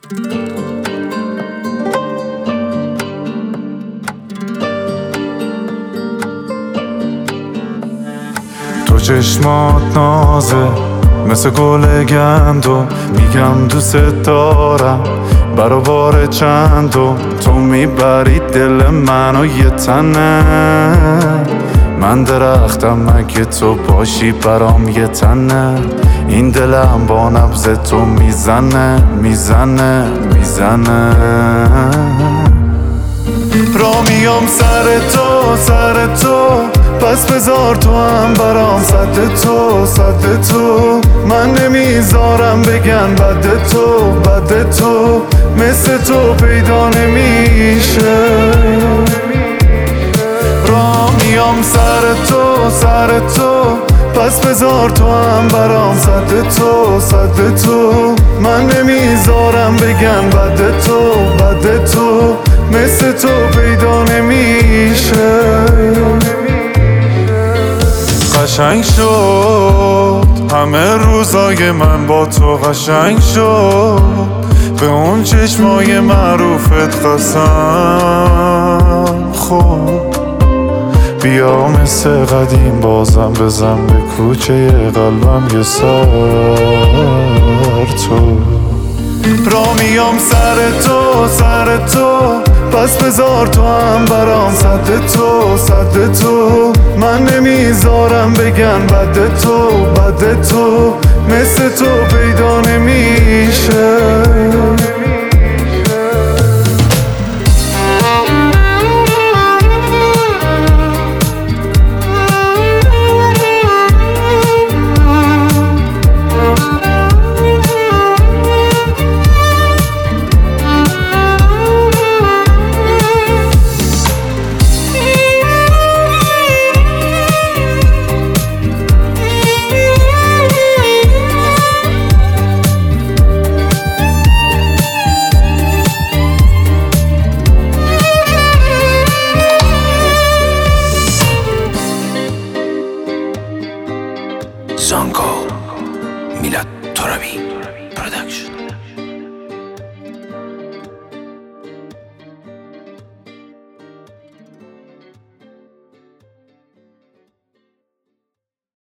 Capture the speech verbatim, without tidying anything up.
تو چشمات نازه مثل گل گندو، میگم دوست دارم برابر چندو. تو میبری دل منو یه تنه، من درختم اگه تو باشی برام یه تنه. این دلم با نبض تو میزنه میزنه میزنه. را میام سر تو سر تو، پس بذار تو هم برام صد تو صد تو. من نمیذارم بگن بد تو بد تو، مثل تو پیدا نمیشه. را میام سر تو سر تو، پس بذار تو هم برام صد تو صد تو. من نمیذارم بگن بد تو بد تو، مثل تو پیدا نمیشه. قشنگ شد همه روزای من با تو، قشنگ شد به اون چشمای معروفت قسم. خب بیا مثل قدیم بازم بزن به کوچه قلبم یه سر تو. را میام سر تو سر تو، پس بذار تو هم برام صد تو صد تو. من نمیذارم بگن بد تو بد تو، مثل تو پیدا نمیشه.